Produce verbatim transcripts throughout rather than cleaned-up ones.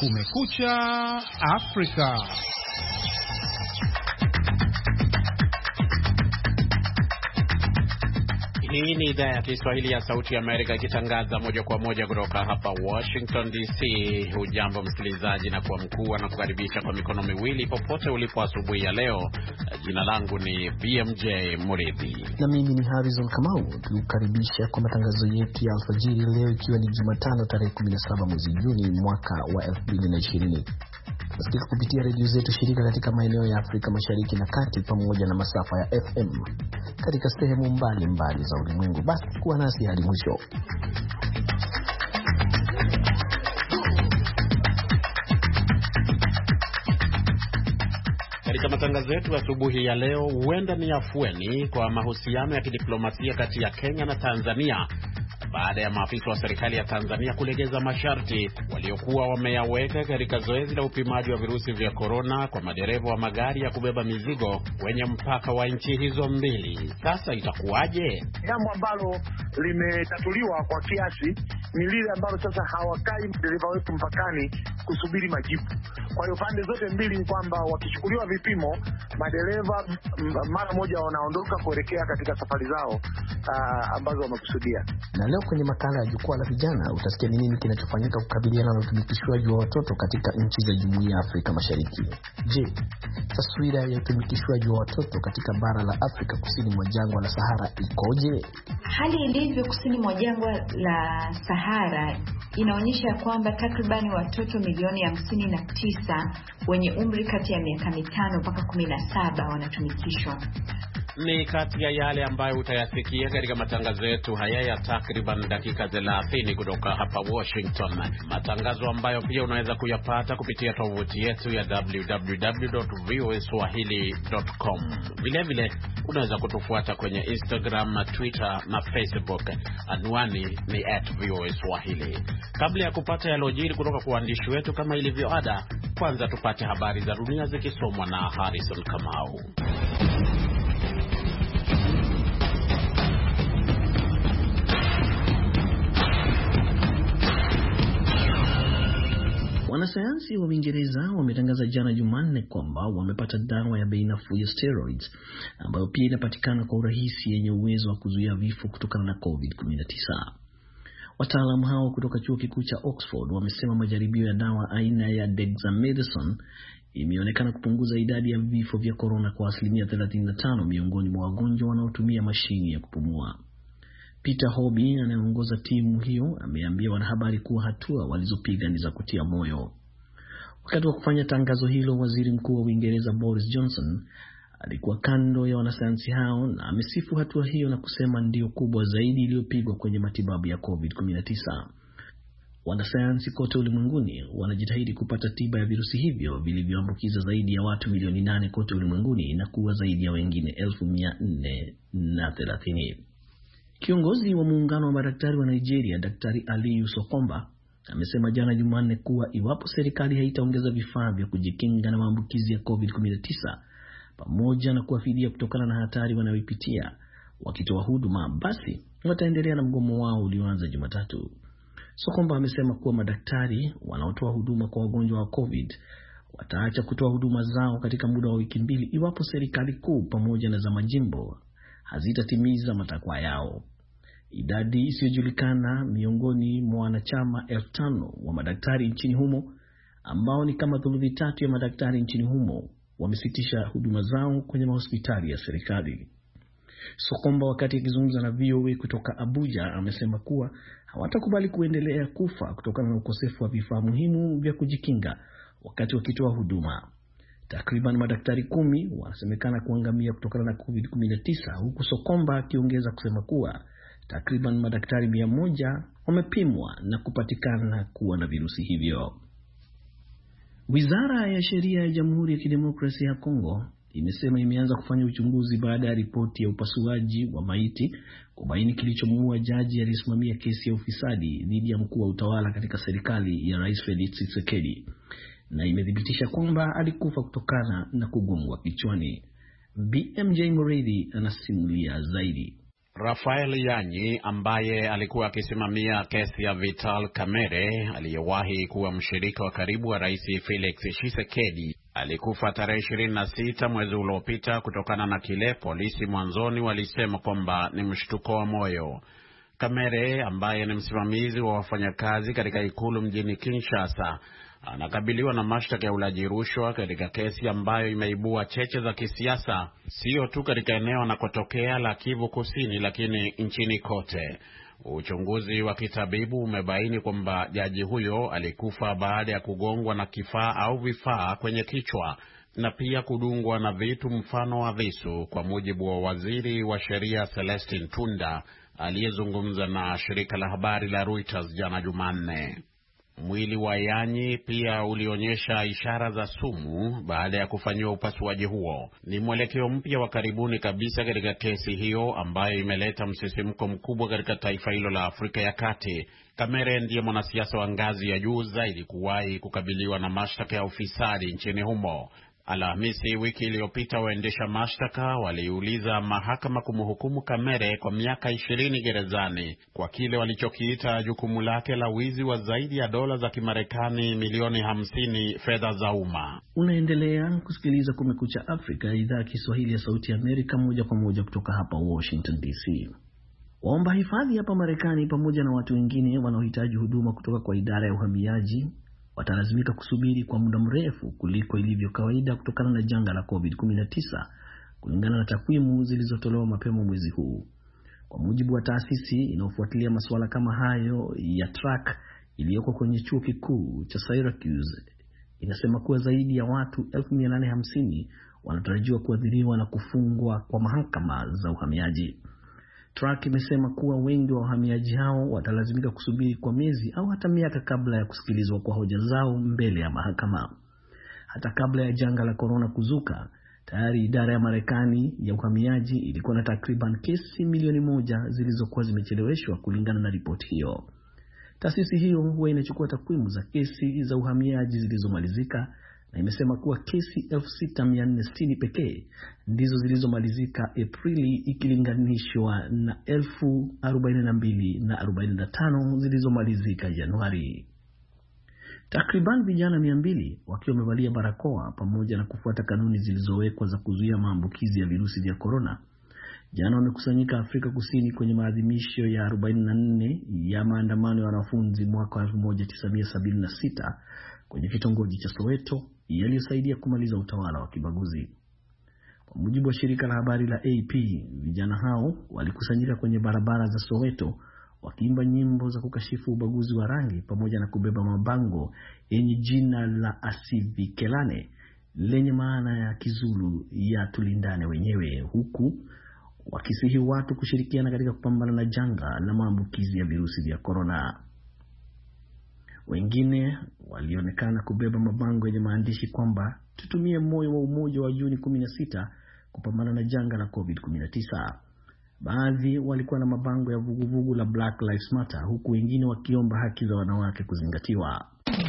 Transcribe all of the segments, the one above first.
Kumekucha Afrika. Hii ni idhaa ya Kiswahili ya Sauti ya Amerika ikitangaza moja kwa moja kutoka hapa Washington D C. Hujambo msikilizaji, na kwa mkuu na kukaribisha kwa mikono miwili popote ulipo asubuhi ya leo. Jina langu ni B M J Muridhi. Na mimi ni Harrison Kamau. Tukukaribisha kwa matangazo yetu ya alfajiri leo, ikiwa ni Jumatano tarehe kumi na saba mwezi Juni mwaka wa elfu mbili na ishirini. Tunasikika kupitia redio zetu shirika katika maeneo ya Afrika Mashariki na Kati pamoja na masafa ya F M katika sehemu mbali mbali za ulimwengu. Basi kuwa nasi hadi mwisho. Katika matangazo yetu asubuhi ya leo, huenda ni afueni kwa mahusiano ya kidiplomasia kati ya Kenya na Tanzania baada ya maafisa wa serikali ya Tanzania kulegeza masharti waliokuwa wameyaweka katika zoezi la upimaji wa virusi vya korona kwa madereva wa magari ya kubeba mizigo kwenye mpaka wa nchi hizo mbili. Sasa itakuwaje? Jambo ambalo limetatuliwa kwa kiasi ni lile ambalo sasa hawakai dereva wetu mpakani kusubiri majibu. Kwa hiyo pande zote mbili ni kwamba wakichukuliwa vipimo, madereva mara moja wanaondoka kuelekea katika safari zao uh, ambazo wamekusudia. Na leo kwenye makala ya jukwaa la vijana utasikia ni nini kinachofanyika kukabiliana na utumikishwaji wa watoto katika nchi za Jumuiya ya Afrika Mashariki. Je, taswira ya utumikishwaji wa watoto katika bara la Afrika kusini mwa jangwa la Sahara ikoje? Hali ilivyo kusini mwa jangwa la Sahara inaonyesha kwamba takribani watoto milioni hamsini na tisa wenye umri kati ya miaka mitano mpaka kumi na saba wanatumikishwa. Ni kati ya yale ambayo utayasikia katika matangazo yetu haya ya takriban dakika thelathini kutoka hapa Washington. Matangazo ambayo pia unaweza kuyapata kupitia tovuti yetu ya w w w dot v o a swahili dot com. Vile vile unaweza kutufuata kwenye Instagram, Twitter na Facebook. Anwani ni at v o a swahili. Kabla ya kupata yalojiri kutoka kwa waandishi wetu kama ilivyo ada, kwanza tupate habari za dunia zikisomwa na Harrison Kamau. Wanasayansi wa Uingereza wametangaza jana Jumanne kwamba wamepata dawa ya bei nafuu ya steroids ambayo pia inapatikana kwa urahisi, yenye uwezo wa kuzuia vifo kutokana na covid kumi na tisa. Wataalamu hao kutoka chuo kikuu cha Oxford wamesema majaribio ya dawa aina ya dexamethasone imeonekana kupunguza idadi ya vifo vya corona kwa asilimia thelathini na tano miongoni mwa wagonjwa wanaotumia mashini ya kupumua. Peter Hobby anayeongoza timu hiyo ameambia wanahabari kuwa hatua walizopiga ni za kutia moyo. Wakati wa kufanya tangazo hilo, waziri mkuu wa Uingereza Boris Johnson alikuwa kando ya wanasayansi hao na amesifu hatua hiyo na kusema ndio kubwa zaidi iliyopigwa kwenye matibabu ya covid kumi na tisa. Wanasayansi kote ulimwenguni wanajitahidi kupata tiba ya virusi hivyo vilivyoambukiza zaidi ya watu milioni nane kote ulimwenguni na kuwa zaidi ya wengine elfu mia nne na thelathini. Kiongozi wa muungano wa madaktari wa Nigeria, Daktari Aliyu Sokomba, amesema jana Jumanne kuwa iwapo serikali haitaongeza vifaa vya kujikinga na maambukizi ya covid kumi na tisa pamoja na kuwafidia kutokana na hatari wanayopitia wakitoa huduma, basi wataendelea na mgomo wao ulioanza Jumatatu. Sokomba amesema kuwa madaktari wanaotoa huduma kwa wagonjwa wa COVID wataacha kutoa huduma zao katika muda wa wiki mbili iwapo serikali kuu pamoja na za majimbo hazitatimiza matakwa yao. Idadi isiyojulikana miongoni mwa wanachama elfu tano wa madaktari nchini humo, ambao ni kama thuluthi tatu ya madaktari nchini humo, wamesitisha huduma zao kwenye mahospitali ya serikali. Sokomba, wakati akizungumza na V O A kutoka Abuja, amesema kuwa hawatakubali kuendelea kufa kutokana na ukosefu wa vifaa muhimu vya kujikinga wakati wakitoa huduma. Takriban madaktari kumi wanasemekana kuangamia kutokana na covid kumi na tisa, huku Sokomba akiongeza kusema kuwa takriban madaktari mia moja wamepimwa na kupatikana kuwa na virusi hivyo. Wizara ya Sheria ya Jamhuri ya Kidemokrasia ya Kongo imesema imeanza kufanya uchunguzi baada ya ripoti ya upasuaji wa maiti kubaini kilichomuua jaji aliyesimamia kesi ya ufisadi dhidi ya mkuu wa utawala katika serikali ya Rais Felix Tshisekedi, na imethibitisha kwamba alikufa kutokana na kugongwa kichwani. B M J Muridhi anasimulia zaidi. Rafael Yanyi ambaye alikuwa akisimamia kesi ya Vital Kamerhe aliyewahi kuwa mshirika wa karibu wa Rais Felix Tshisekedi alikufa tarehe ishirini na sita mwezi uliopita kutokana na kile polisi mwanzoni walisema kwamba ni mshtuko wa moyo. Kamerhe ambaye ni msimamizi wa wafanyakazi katika ikulu mjini Kinshasa anakabiliwa na mashtaka ya ulaji rushwa katika kesi ambayo imeibua cheche za kisiasa, sio tu katika eneo anakotokea la Kivu Kusini, lakini nchini kote. Uchunguzi wa kitabibu umebaini kwamba jaji huyo alikufa baada ya kugongwa na kifaa au vifaa kwenye kichwa na pia kudungwa na vitu mfano wa visu, kwa mujibu wa waziri wa sheria Celestin Tunda aliyezungumza na shirika la habari la Reuters jana Jumanne. Mwili wa Yanyi pia ulionyesha ishara za sumu baada ya kufanyiwa upasuaji huo. Ni mwelekeo mpya wa karibuni kabisa katika kesi hiyo ambayo imeleta msisimko mkubwa katika taifa hilo la Afrika ya Kati. Kamerhe ndiye mwanasiasa wa ngazi ya juu zaidi kuwahi kukabiliwa na mashtaka ya ufisadi nchini humo. Alhamisi wiki iliyopita, waendesha mashtaka waliuliza mahakama kumhukumu Kamerhe kwa miaka ishirini gerezani kwa kile walichokiita jukumu lake la wizi wa zaidi ya dola za Kimarekani milioni hamsini fedha za umma. Unaendelea kusikiliza Kumekucha Afrika, idhaa ya Kiswahili ya Sauti ya Amerika, moja kwa moja kutoka hapa Washington D C. Waomba hifadhi hapa Marekani pamoja na watu wengine wanaohitaji huduma kutoka kwa idara ya uhamiaji watalazimika kusubiri kwa muda mrefu kuliko ilivyo kawaida kutokana na janga la covid kumi na tisa, kulingana na takwimu zilizotolewa mapema mwezi huu. Kwa mujibu wa taasisi inayofuatilia masuala kama hayo ya track iliyoko kwenye chuo kikuu cha Syracuse, inasema kuwa zaidi ya watu elfu mia nane hamsini wanatarajiwa kuadhiriwa na kufungwa kwa mahakama za uhamiaji. Track imesema kuwa wengi wa wahamiaji hao watalazimika kusubiri kwa miezi au hata miaka kabla ya kusikilizwa kwa hoja zao mbele ya mahakama. Hata kabla ya janga la corona kuzuka, tayari idara ya Marekani ya uhamiaji ilikuwa na takriban kesi milioni moja zilizokuwa zimecheleweshwa, kulingana na ripoti hiyo. Taasisi hiyo huwa inachukua takwimu za kesi za uhamiaji zilizomalizika na imesema kuwa kesi elfu sita mia nne sitini pekee ndizo zilizomalizika Aprili ikilinganishwa na elfu arobaini na mbili na arobaini na tano zilizomalizika Januari. Takriban vijana mia mbili wakiwa wamevalia barakoa pamoja na kufuata kanuni zilizowekwa za kuzuia maambukizi ya virusi vya corona, jana wamekusanyika Afrika Kusini kwenye maadhimisho ya arobaini na nne ya maandamano ya wanafunzi mwaka elfu moja tisa mia sabini na sita kwenye kitongoji cha Soweto yaliyosaidia kumaliza utawala wa kibaguzi. Kwa mujibu wa shirika la habari la A P, vijana hao walikusanyika kwenye barabara za Soweto wakiimba nyimbo za kukashifu ubaguzi wa rangi pamoja na kubeba mabango yenye jina la Asivikelane lenye maana ya Kizulu ya tulindane wenyewe, huku wakisihi watu kushirikiana katika kupambana na janga la maambukizi ya virusi vya corona. Wengine walionekana kubeba mabango yenye maandishi kwamba tutumie moyo wa umoja wa Juni kumi na sita kupambana na janga la covid kumi na tisa. Baadhi walikuwa na mabango ya vuguvugu la Black Lives Matter, huku wengine wakiomba haki za wanawake kuzingatiwa.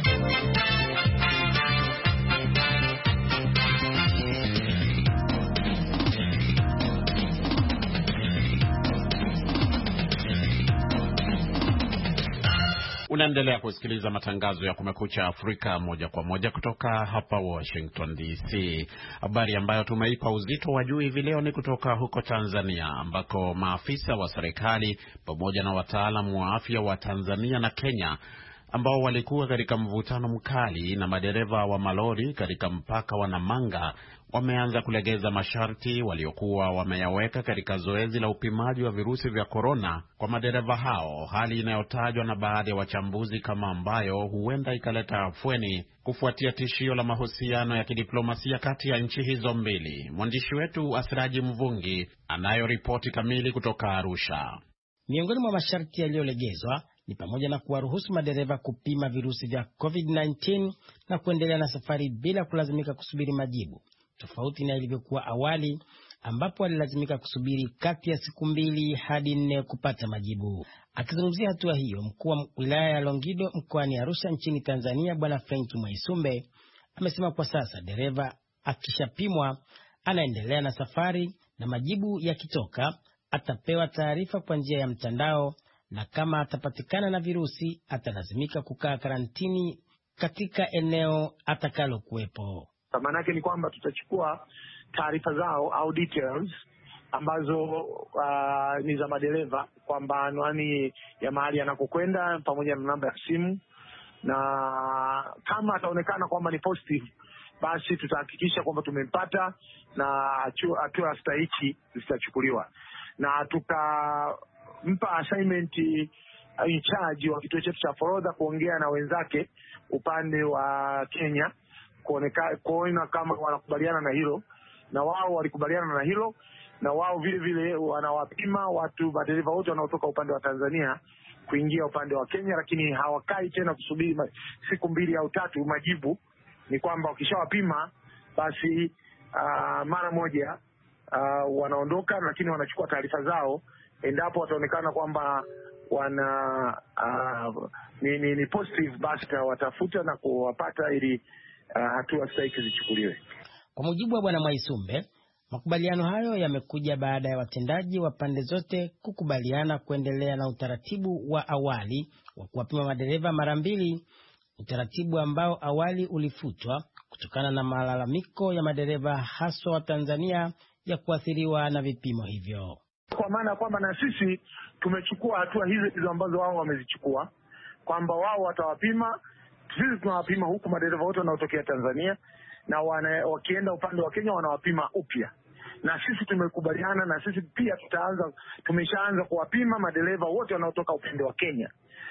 Unaendelea kusikiliza matangazo ya Kumekucha Afrika moja kwa moja kutoka hapa Washington D C. Habari ambayo tumeipa uzito wa juu hivi leo ni kutoka huko Tanzania, ambako maafisa wa serikali pamoja na wataalamu wa afya wa Tanzania na Kenya ambao walikuwa katika mvutano mkali na madereva wa malori katika mpaka wa Namanga wameanza kulegeza masharti waliokuwa wameyaweka katika zoezi la upimaji wa virusi vya corona kwa madereva hao, hali inayotajwa na baadhi ya wachambuzi kama ambayo huenda ikaleta afueni kufuatia tishio la mahusiano ya kidiplomasia kati ya nchi hizo mbili. Mwandishi wetu Asiraji Mvungi anayo ripoti kamili kutoka Arusha. Miongoni mwa masharti yaliyolegezwa ni pamoja na kuwaruhusu madereva kupima virusi vya covid kumi na tisa na kuendelea na safari bila kulazimika kusubiri majibu, tofauti na ilivyokuwa awali ambapo walilazimika kusubiri kati ya siku mbili hadi nne kupata majibu. Akizungumzia hatua hiyo, mkuu wa wilaya ya Longido mkoani Arusha nchini Tanzania, Bwana Frank Mwaisumbe, amesema kwa sasa dereva akishapimwa anaendelea na safari na majibu yakitoka atapewa taarifa kwa njia ya mtandao, na kama atapatikana na virusi atalazimika kukaa karantini katika eneo atakalokuwepo. Maana yake ni kwamba tutachukua taarifa zao au details ambazo uh, ni za madereva, kwamba anwani ya mahali anakokwenda pamoja na namba ya simu, na kama ataonekana kwamba ni positive, basi tutahakikisha kwamba tumempata na hatua stahiki zitachukuliwa, na tukampa assignment in charge wa kituo chetu cha forodha kuongea na wenzake upande wa Kenya kuonekana kuona kama wanakubaliana na hilo, na wao walikubaliana na hilo, na wao vile vile wanawapima watu madereva wote wanaotoka upande wa Tanzania kuingia upande wa Kenya, lakini hawakai tena kusubiri siku mbili au tatu majibu. Ni kwamba wakishawapima basi uh, mara moja uh, wanaondoka, lakini wanachukua taarifa zao endapo wataonekana kwamba wana uh, ni, ni, ni positive, basi watafuta na kuwapata ili uh, hatua stahiki zichukuliwe. Kwa mujibu wa Bwana Mwaisumbe, makubaliano hayo yamekuja baada ya watendaji wa pande zote kukubaliana kuendelea na utaratibu wa awali wa kuwapima madereva mara mbili, utaratibu ambao awali ulifutwa kutokana na malalamiko ya madereva haswa wa Tanzania ya kuathiriwa na vipimo hivyo. Kwa maana kwamba na sisi tumechukua hatua hizo hizo ambazo wao wamezichukua, kwamba wao watawapima, sisi tunawapima huku madereva wote wanaotokea Tanzania, na wana, wakienda upande wa Kenya wanawapima upya. Na sisi tumekubaliana, na sisi pia tutaanza tumeshaanza kuwapima madereva wote wanaotoka upande wa Kenya.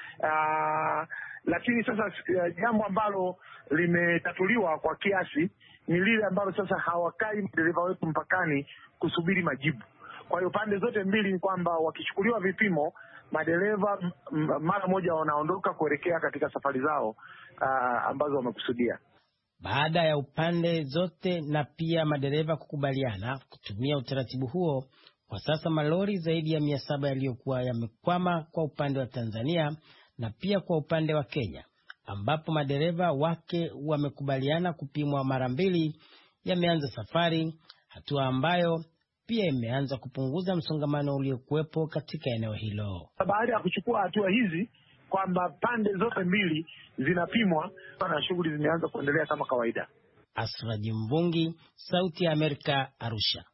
Uh, lakini sasa uh, jambo ambalo limetatuliwa kwa kiasi ni lile ambalo sasa hawakai madereva wetu mpakani kusubiri majibu. Kwa hiyo pande zote mbili ni kwamba wakichukuliwa vipimo, madereva mara moja wanaondoka kuelekea katika safari zao uh, ambazo wamekusudia. Baada ya upande zote na pia madereva kukubaliana kutumia utaratibu huo, kwa sasa malori zaidi ya mia saba yaliyokuwa yamekwama kwa upande wa Tanzania na pia kwa upande wa Kenya, ambapo madereva wake wamekubaliana kupimwa mara mbili, yameanza safari, hatua ambayo pia imeanza kupunguza msongamano uliokuwepo katika eneo hilo. Baada ya kuchukua hatua hizi kwamba pande zote mbili zinapimwa na shughuli zimeanza kuendelea kama kawaida. Asraji Mvungi, Sauti ya Amerika, Arusha.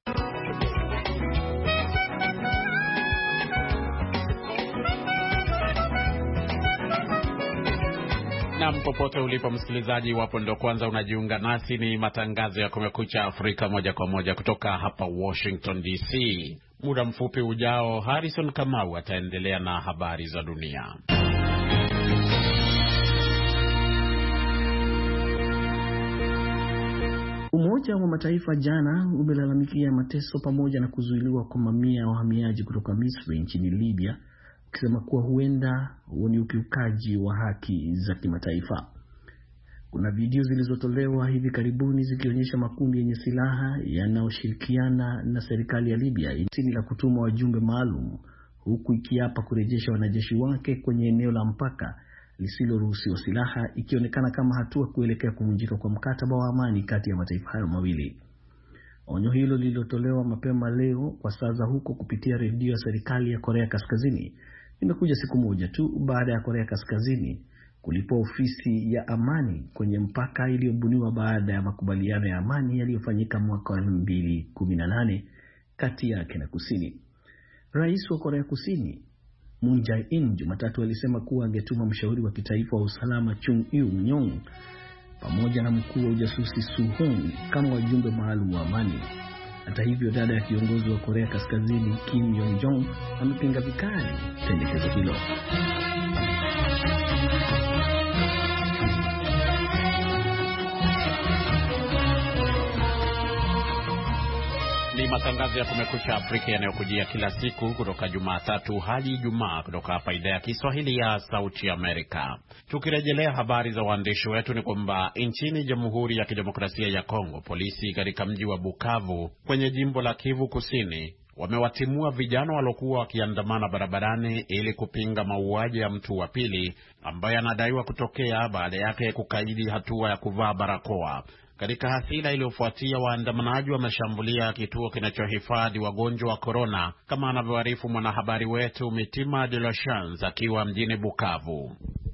Na popote ulipo msikilizaji, wapo ndo kwanza unajiunga nasi, ni matangazo ya Kumekucha Afrika moja kwa moja kutoka hapa Washington D C. Muda mfupi ujao Harrison Kamau ataendelea na habari za dunia. Umoja wa Mataifa jana umelalamikia mateso pamoja na kuzuiliwa kwa mamia ya wahamiaji kutoka Misri nchini Libya, ukisema kuwa huenda huo ni ukiukaji wa haki za kimataifa. Kuna video zilizotolewa hivi karibuni zikionyesha makundi yenye silaha yanayoshirikiana na serikali ya Libya ili la kutuma wajumbe maalum, huku ikiapa kurejesha wanajeshi wake kwenye eneo la mpaka lisiloruhusiwa silaha, ikionekana kama hatua kuelekea kuvunjika kwa mkataba wa amani kati ya mataifa hayo mawili. Onyo hilo lililotolewa mapema leo kwa saa za huko kupitia redio ya serikali ya Korea Kaskazini imekuja siku moja tu baada ya Korea Kaskazini kulipa ofisi ya amani kwenye mpaka iliyobuniwa baada ya makubaliano ya amani yaliyofanyika mwaka wa elfu mbili kumi na nane kati yake na Kusini. Rais wa Korea Kusini Moon Jae-in Jumatatu alisema kuwa angetuma mshauri wa kitaifa wa usalama Chung Eui-yong pamoja na mkuu wa ujasusi Su Hong kama wajumbe maalum wa amani. Hata hivyo, dada ya kiongozi wa Korea Kaskazini Kim Yong Jong amepinga vikali pendekezo hilo. Ni matangazo ya Kumekucha Afrika yanayokujia kila siku kutoka Jumatatu hadi Ijumaa kutoka hapa idhaa ya Kiswahili ya Sauti ya Amerika. Tukirejelea habari za waandishi wetu, ni kwamba nchini Jamhuri ya Kidemokrasia ya Kongo, polisi katika mji wa Bukavu kwenye jimbo la Kivu Kusini wamewatimua vijana waliokuwa wakiandamana barabarani ili kupinga mauaji ya mtu wa pili ambaye anadaiwa kutokea baada yake kukaidi hatua ya kuvaa barakoa. Katika hasira iliyofuatia, waandamanaji wameshambulia kituo kinachohifadhi wagonjwa wa korona, kama anavyoarifu mwanahabari wetu Mitima de la Chance akiwa mjini Bukavu.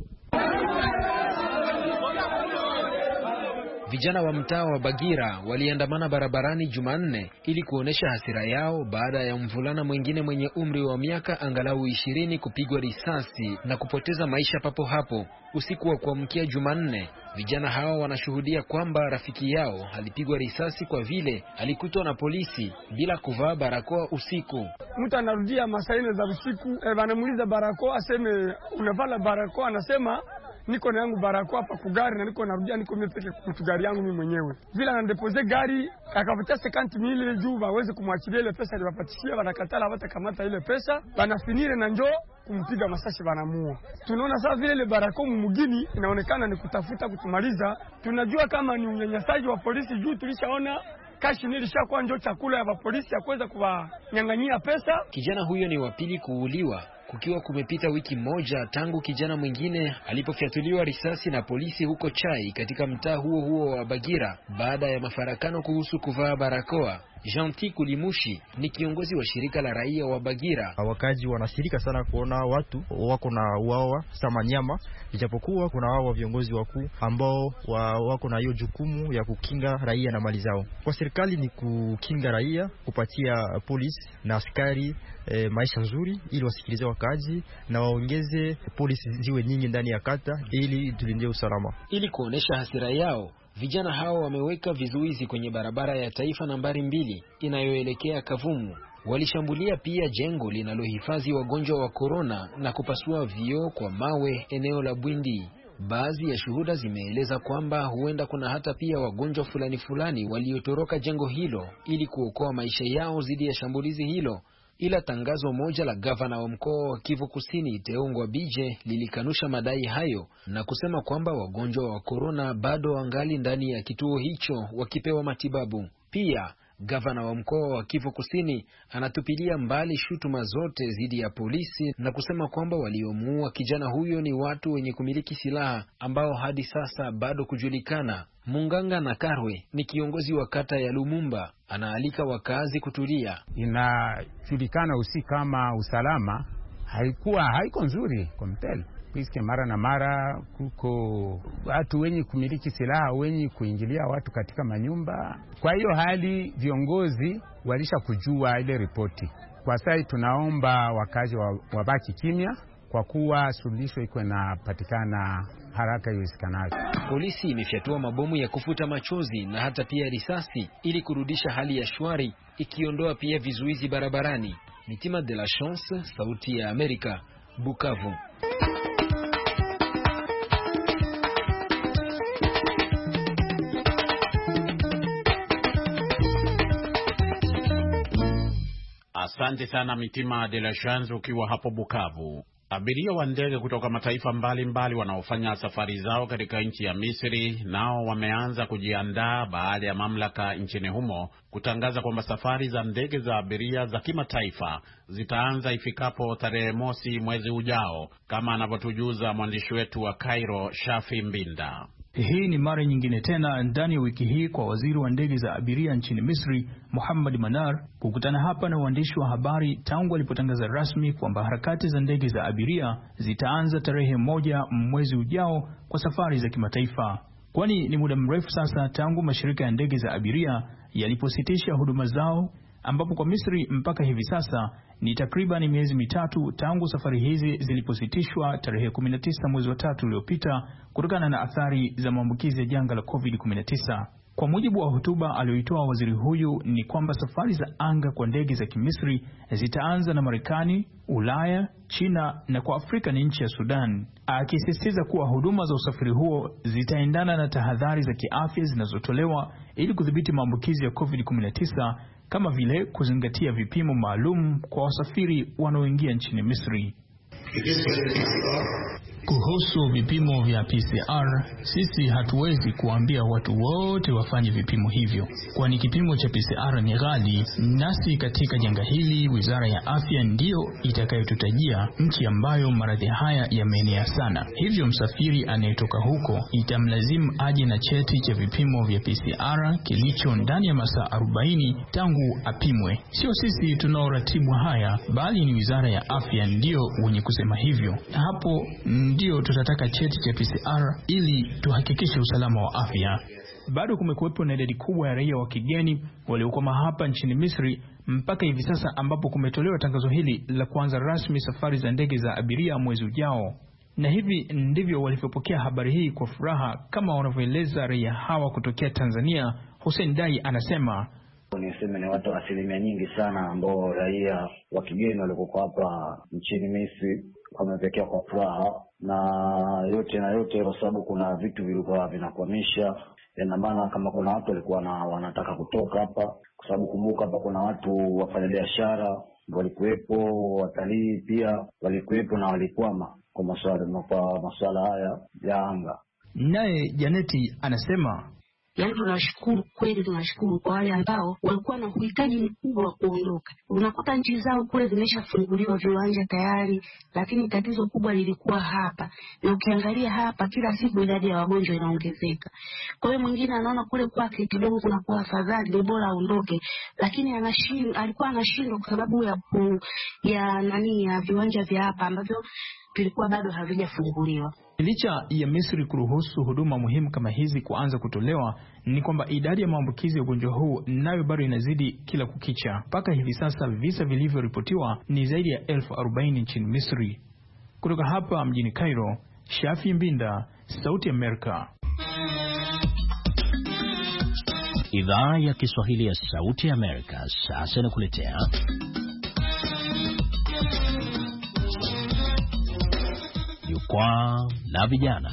Vijana wa mtaa wa Bagira waliandamana barabarani Jumanne ili kuonesha hasira yao baada ya mvulana mwingine mwenye umri wa miaka angalau ishirini kupigwa risasi na kupoteza maisha papo hapo usiku wa kuamkia Jumanne. Vijana hao wanashuhudia kwamba rafiki yao alipigwa risasi kwa vile alikutwa na polisi bila kuvaa barakoa usiku. Mtu anarudia masaine za usiku, eh, wanamuuliza barakoa, aseme unavala barakoa, anasema niko na yangu barakoa hapa kugari na niko narudia niko mimi peke kwa gari yangu mimi mwenyewe. Vile anadepose gari akavuta sekanti mili juu waweze kumwachilia ile pesa aliyopatishia, wanakatala watakamata ile pesa, wanafinire na njoo kumpiga masasi wanamua. Tunaona sasa vile ile barakoa mumugini inaonekana ni kutafuta kutumaliza. Tunajua kama ni unyanyasaji wa polisi juu tulishaona kashi nilishakuwa njoo chakula ya polisi ya kuweza kuwanyang'anyia pesa. Kijana huyo ni wa pili kuuliwa kukiwa kumepita wiki moja tangu kijana mwingine alipofyatuliwa risasi na polisi huko Chai katika mtaa huo huo wa Bagira baada ya mafarakano kuhusu kuvaa barakoa. Gentil Kulimushi ni kiongozi wa shirika la raia wa Bagira. Wakaji wanashirika sana kuona watu wako na uawa sama nyama, ijapokuwa kuna wao viongozi wakuu ambao wa, wako na hiyo jukumu ya kukinga raia na mali zao. Kwa serikali ni kukinga raia, kupatia polisi na askari e, maisha nzuri ili wasikilize wakaji na waongeze polisi ziwe nyingi ndani ya kata ili tulinde usalama. Ili kuonesha hasira yao, vijana hao wameweka vizuizi kwenye barabara ya taifa nambari mbili inayoelekea Kavumu. Walishambulia pia jengo linalohifadhi wagonjwa wa korona na kupasua vioo kwa mawe eneo la Bwindi. Baadhi ya shuhuda zimeeleza kwamba huenda kuna hata pia wagonjwa fulani fulani waliotoroka jengo hilo ili kuokoa maisha yao dhidi ya shambulizi hilo. Ila tangazo moja la gavana wa mkoa wa Kivu Kusini Teongwa Bije lilikanusha madai hayo na kusema kwamba wagonjwa wa korona bado wangali ndani ya kituo hicho wakipewa matibabu. Pia gavana wa mkoa wa Kivu Kusini anatupilia mbali shutuma zote dhidi ya polisi na kusema kwamba waliomuua kijana huyo ni watu wenye kumiliki silaha ambao hadi sasa bado kujulikana. Munganga na Karwe ni kiongozi wa kata ya Lumumba, anaalika wakazi kutulia. Inajulikana usi kama usalama haikuwa haiko nzuri kwa Mpele. Piske mara na mara kuko watu wenye kumiliki silaha wenye kuingilia watu katika manyumba. Kwa hiyo hali viongozi walisha kujua ile ripoti. Kwa sasa tunaomba wakazi wabaki kimya kwa kuwa suluhisho iko na patikana haraka iwezekanavyo. Polisi imefyatua mabomu ya kufuta machozi na hata pia risasi ili kurudisha hali ya shwari, ikiondoa pia vizuizi barabarani. Mitima de la Chance, Sauti ya Amerika, Bukavu. Asante sana Mitima de la Chance ukiwa hapo Bukavu. Abiria wa ndege kutoka mataifa mbalimbali wanaofanya safari zao katika nchi ya Misri nao wameanza kujiandaa baada ya mamlaka nchini humo kutangaza kwamba safari za ndege za abiria za kimataifa zitaanza ifikapo tarehe mosi mwezi ujao, kama anavyotujuza mwandishi wetu wa Cairo Shafi Mbinda. Hii ni mara nyingine tena ndani ya wiki hii kwa waziri wa ndege za abiria nchini Misri, Mohamed Manar, kukutana hapa na waandishi wa habari tangu alipotangaza rasmi kwamba harakati za ndege za abiria zitaanza tarehe moja mwezi ujao kwa safari za kimataifa. Kwani ni muda mrefu sasa tangu mashirika ya ndege za abiria yalipositisha huduma zao, ambapo kwa Misri mpaka hivi sasa ni takriban miezi mitatu tangu safari hizi zilipositishwa tarehe kumi na tisa mwezi wa tatu uliopita kutokana na athari za maambukizi ya janga la covid kumi na tisa. Kwa mujibu wa hotuba aliyoitoa waziri huyu ni kwamba safari za anga kwa ndege za Kimisri zitaanza na Marekani, Ulaya, China na kwa Afrika ni nchi ya Sudan, akisisitiza kuwa huduma za usafiri huo zitaendana na tahadhari za kiafya zinazotolewa ili kudhibiti maambukizi ya covid kumi na tisa, kama vile kuzingatia vipimo maalum kwa wasafiri wanaoingia nchini Misri. Kuhusu vipimo vya P C R, sisi hatuwezi kuambia watu wote wafanye vipimo hivyo, kwani kipimo cha P C R ni ghali. Nasi katika janga hili, Wizara ya Afya ndiyo itakayotutajia nchi ambayo maradhi haya yameenea sana. Hivyo msafiri anayetoka huko itamlazimu aje na cheti cha vipimo vya P C R kilicho ndani ya masaa arobaini tangu apimwe. Sio sisi tunaoratibu haya, bali ni Wizara ya Afya ndiyo wenye kusema hivyo. Hapo ndio tutataka cheti cha P C R ili tuhakikishe usalama wa afya. Bado kumekuwepo na idadi kubwa ya raia wa kigeni waliokuwa hapa nchini Misri mpaka hivi sasa, ambapo kumetolewa tangazo hili la kuanza rasmi safari za ndege za abiria mwezi ujao. Na hivi ndivyo walivyopokea habari hii kwa furaha, kama wanavyoeleza raia hawa kutokea Tanzania. Hussein Dai anasema, niseme ni watu asilimia nyingi sana ambao raia wa kigeni walikuwa hapa nchini Misri wamepokea kwa furaha, na yote na yote kwa sababu kuna vitu vilikuwa vinakwamisha. Ina maana kama kuna watu walikuwa na wanataka kutoka hapa, kwa sababu kumbuka hapa kuna watu wafanya biashara walikuwepo, watalii pia walikuwepo na walikwama kwa masuala kwa masuala haya ya anga. Naye Janeti anasema, yaani tunashukuru kweli, tunashukuru kwa wale ambao walikuwa na uhitaji mkubwa wa kuondoka. Unakuta nchi zao kule zimeshafunguliwa viwanja tayari, lakini tatizo kubwa lilikuwa hapa. Na ukiangalia hapa kila siku idadi ya wagonjwa inaongezeka. Kwa hiyo mwingine anaona kule kwake kidogo kuna kwa afadhali, ni bora aondoke, lakini anashindwa, alikuwa anashindwa kwa sababu ya ku, ya nani ya viwanja vya hapa ambavyo vilikuwa bado havijafunguliwa. Licha ya Misri kuruhusu huduma muhimu kama hizi kuanza kutolewa, ni kwamba idadi ya maambukizi ya ugonjwa huu nayo bado inazidi kila kukicha. Mpaka hivi sasa visa vilivyoripotiwa ni zaidi ya elfu arobaini nchini Misri. Kutoka hapa mjini Cairo, Shafi Mbinda, Sauti Amerika. Idhaa ya Kiswahili ya Sauti Amerika sasa inakuletea Jukwaa la Vijana.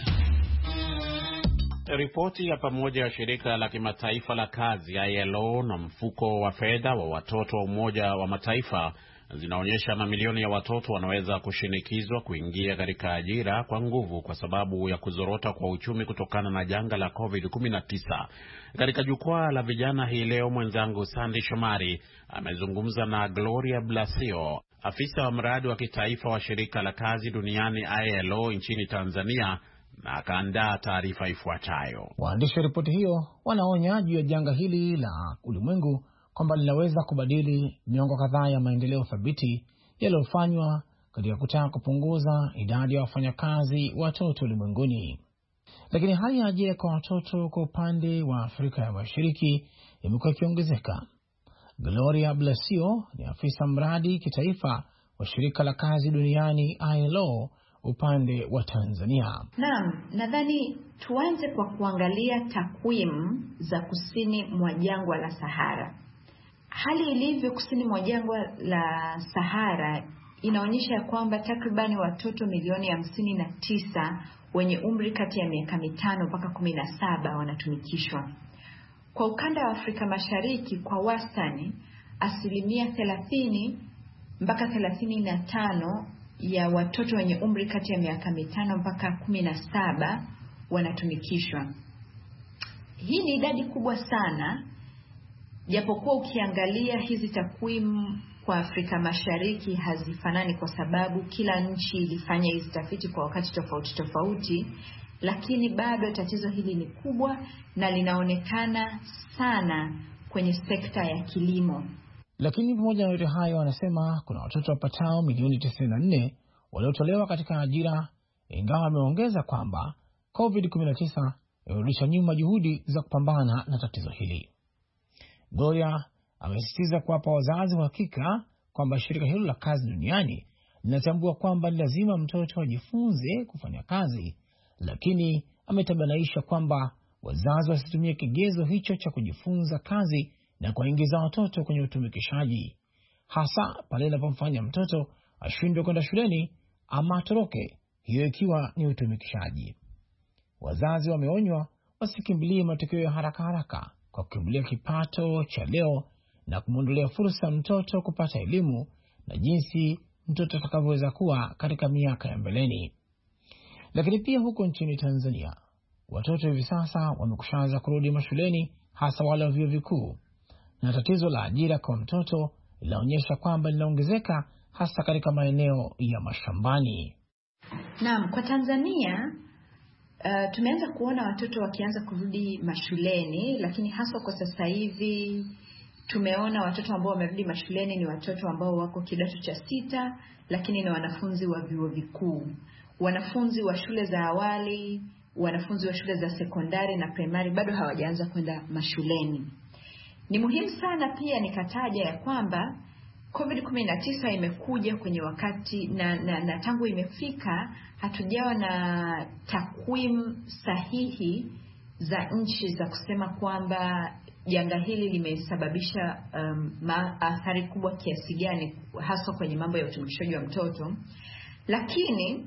Ripoti ya pamoja ya shirika la kimataifa la kazi I L O na mfuko wa fedha wa watoto wa Umoja wa Mataifa zinaonyesha mamilioni ya watoto wanaweza kushinikizwa kuingia katika ajira kwa nguvu kwa sababu ya kuzorota kwa uchumi kutokana na janga la covid kumi na tisa. Katika jukwaa la vijana hii leo, mwenzangu Sandy Shomari amezungumza na Gloria Blasio, afisa wa mradi wa kitaifa wa shirika la kazi duniani I L O nchini Tanzania, na akaandaa taarifa ifuatayo. Waandishi wa ripoti hiyo wanaonya juu ya janga hili la ulimwengu kwamba linaweza kubadili miongo kadhaa ya maendeleo thabiti yaliyofanywa katika kutaka kupunguza idadi ya wafanyakazi watoto ulimwenguni. Lakini hali ya ajira kwa watoto kwa upande wa Afrika ya Mashariki imekuwa ikiongezeka. Gloria Blasio ni afisa mradi kitaifa wa shirika la kazi duniani I L O upande wa Tanzania. Naam, nadhani tuanze kwa kuangalia takwimu za kusini mwa jangwa la Sahara. Hali ilivyo kusini mwa jangwa la Sahara inaonyesha kwamba takribani watoto milioni hamsini na tisa wenye umri kati ya miaka mitano mpaka kumi na saba wanatumikishwa. Kwa ukanda wa Afrika Mashariki kwa wastani asilimia thelathini mpaka thelathini na tano ya watoto wenye umri kati ya miaka mitano mpaka kumi na saba wanatumikishwa. Hii ni idadi kubwa sana, japokuwa ukiangalia hizi takwimu kwa Afrika Mashariki hazifanani kwa sababu kila nchi ilifanya hizi tafiti kwa wakati tofauti tofauti, lakini bado tatizo hili ni kubwa na linaonekana sana kwenye sekta ya kilimo. Lakini pamoja na yote hayo, wanasema kuna watoto wapatao milioni tisini na nne waliotolewa katika ajira, ingawa wameongeza kwamba covid kumi na tisa imerudisha nyuma juhudi za kupambana na tatizo hili. Gloria amesisitiza kuwapa wazazi uhakika kwamba shirika hilo la kazi duniani linatambua kwamba ni lazima mtoto ajifunze kufanya kazi, lakini ametabanaisha kwamba wazazi wasitumie kigezo hicho cha kujifunza kazi na kuingiza watoto kwenye utumikishaji, hasa pale inapomfanya mtoto ashindwe kwenda shuleni ama atoroke, hiyo ikiwa ni utumikishaji. Wazazi wameonywa wasikimbilie matokeo ya haraka haraka kwa kukimbilia kipato cha leo na kumwondolea fursa mtoto kupata elimu na jinsi mtoto atakavyoweza kuwa katika miaka ya mbeleni. Lakini pia huko nchini Tanzania, watoto hivi sasa wamekushaanza kurudi mashuleni, hasa wale wa vyuo vikuu, na tatizo la ajira kwa mtoto linaonyesha kwamba linaongezeka hasa katika maeneo ya mashambani. Naam, kwa Tanzania uh, tumeanza kuona watoto wakianza kurudi mashuleni, lakini hasa kwa sasa hivi tumeona watoto ambao wamerudi mashuleni ni watoto ambao wako kidato cha sita, lakini ni wanafunzi wa vyuo vikuu. Wanafunzi wa shule za awali, wanafunzi wa shule za sekondari na primary bado hawajaanza kwenda mashuleni. Ni muhimu sana pia nikataja ya kwamba covid kumi na tisa imekuja kwenye wakati na, na, na tangu imefika hatujawa na takwimu sahihi za nchi za kusema kwamba janga hili limesababisha um, athari kubwa kiasi gani hasa kwenye mambo ya utumikishaji wa mtoto. Lakini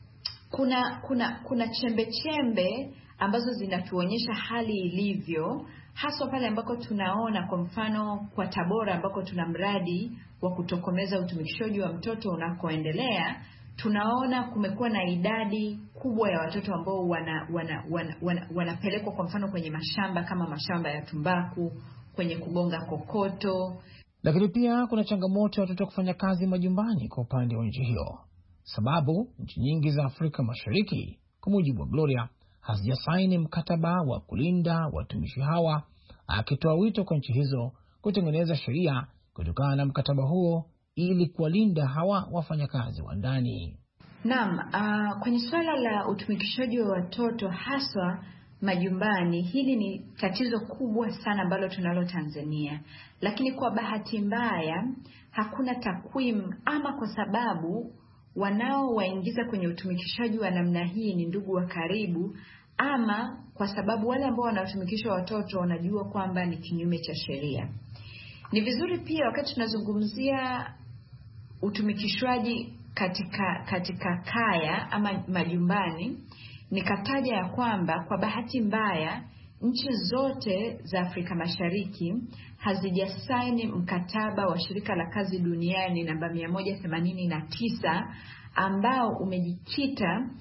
kuna kuna kuna chembe chembe ambazo zinatuonyesha hali ilivyo, hasa pale ambako tunaona kwa mfano kwa Tabora ambako tuna mradi wa kutokomeza utumikishaji wa mtoto unakoendelea. Tunaona kumekuwa na idadi kubwa ya watoto ambao wana wana wana wanapelekwa kwa mfano kwenye mashamba kama mashamba ya tumbaku, kwenye kugonga kokoto. Lakini pia kuna changamoto ya watoto kufanya kazi majumbani kwa upande wa nchi hiyo, sababu nchi nyingi za Afrika Mashariki, kwa mujibu wa Gloria, hazijasaini mkataba wa kulinda watumishi hawa, akitoa wito kwa nchi hizo kutengeneza sheria kutokana na mkataba huo ili kuwalinda hawa wafanyakazi wa ndani. Naam, uh, kwenye swala la utumikishaji wa watoto haswa majumbani, hili ni tatizo kubwa sana ambalo tunalo Tanzania. Lakini kwa bahati mbaya hakuna takwimu, ama kwa sababu wanaowaingiza kwenye utumikishaji wa namna hii ni ndugu wa karibu, ama kwa sababu wale ambao wanatumikisha watoto wanajua kwamba ni kinyume cha sheria. Ni vizuri pia wakati tunazungumzia utumikishwaji katika katika kaya ama majumbani, nikataja ya kwamba kwa bahati mbaya nchi zote za Afrika Mashariki hazijasaini mkataba wa shirika la kazi duniani namba mia moja themanini na tisa ambao umejikita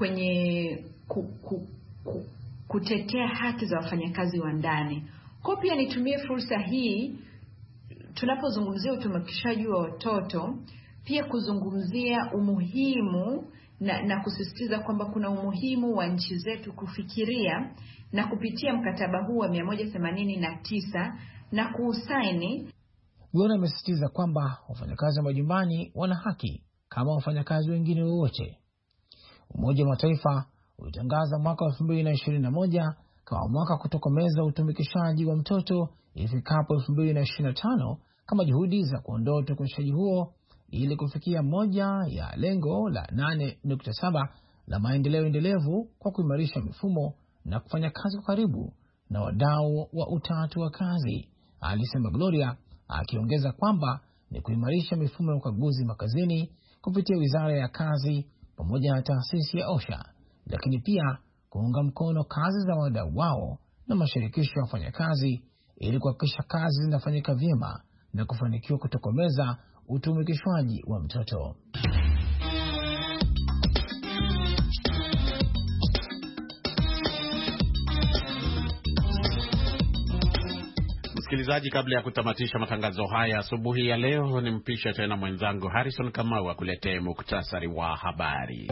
kwenye ku, ku, ku, kutetea haki za wafanyakazi wa ndani. Kwa pia nitumie fursa hii tunapozungumzia utumikishaji wa watoto pia kuzungumzia umuhimu na, na kusisitiza kwamba kuna umuhimu wa nchi zetu kufikiria na kupitia mkataba huu wa mia moja themanini na tisa na kuusaini. Gloria amesisitiza kwamba wafanyakazi wa majumbani wana haki kama wafanyakazi wengine wote. Umoja wa Mataifa ulitangaza mwaka wa elfu mbili na ishirini na moja kama mwaka kutokomeza utumikishaji wa mtoto ifikapo elfu mbili na ishirini na tano kama juhudi za kuondoa utumikishaji huo ili kufikia moja ya lengo la nane nukta saba la maendeleo endelevu kwa kuimarisha mifumo na kufanya kazi kwa karibu na wadau wa utatu wa kazi, alisema Gloria, akiongeza kwamba ni kuimarisha mifumo ya ukaguzi makazini kupitia Wizara ya Kazi pamoja na taasisi ya OSHA, lakini pia kuunga mkono kazi za wadau wao na mashirikisho ya wafanyakazi ili kuhakikisha kazi zinafanyika vyema na kufanikiwa kutokomeza utumikishwaji wa mtoto. Msikilizaji, kabla ya kutamatisha matangazo haya asubuhi ya leo, nimpishe tena mwenzangu Harrison Kamau akuletee muktasari wa habari.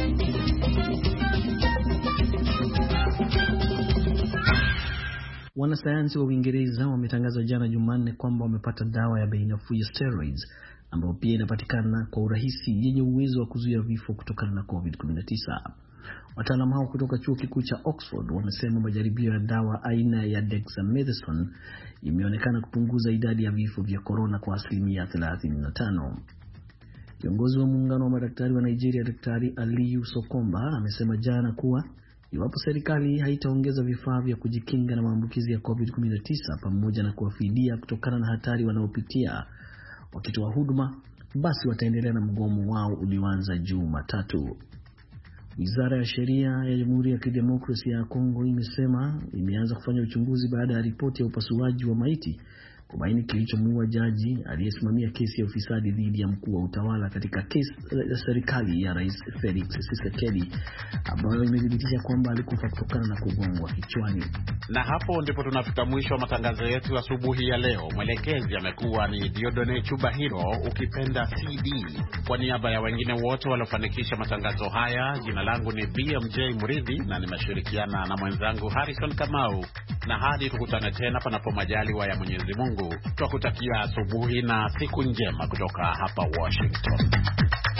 Wanasayansi wa Uingereza wametangaza jana Jumanne kwamba wamepata dawa ya bei nafuu ya steroids ambayo pia inapatikana kwa urahisi yenye uwezo wa kuzuia vifo kutokana na covid kumi na tisa. Wataalamu hao kutoka chuo kikuu cha Oxford wamesema majaribio ya dawa aina ya dexamethasone imeonekana kupunguza idadi ya vifo vya corona kwa asilimia thelathini na tano. Kiongozi wa muungano wa madaktari wa Nigeria, Daktari Aliyu Sokomba, amesema jana kuwa iwapo serikali haitaongeza vifaa vya kujikinga na maambukizi ya covid kumi na tisa pamoja na kuwafidia kutokana na hatari wanaopitia wakitoa huduma, basi wataendelea na mgomo wao ulioanza Jumatatu. Wizara ya Sheria ya Jamhuri ya Kidemokrasia ya Kongo imesema imeanza kufanya uchunguzi baada ya ripoti ya upasuaji wa maiti kubaini kilichomuua jaji aliyesimamia kesi ya ufisadi dhidi ya mkuu wa utawala katika kesi ya serikali ya Rais Felix Tshisekedi ambayo imethibitisha kwamba alikufa kutokana na kugongwa kichwani. Na hapo ndipo tunafika mwisho wa matangazo yetu asubuhi ya leo. Mwelekezi amekuwa ni Diodone Chubahiro, ukipenda C D. Kwa niaba ya wengine wote waliofanikisha matangazo haya, jina langu ni B M J Mridhi na nimeshirikiana na mwenzangu Harrison Kamau. Na hadi tukutane tena panapo majaliwa ya Mwenyezi Mungu, twakutakia asubuhi na siku njema kutoka hapa Washington.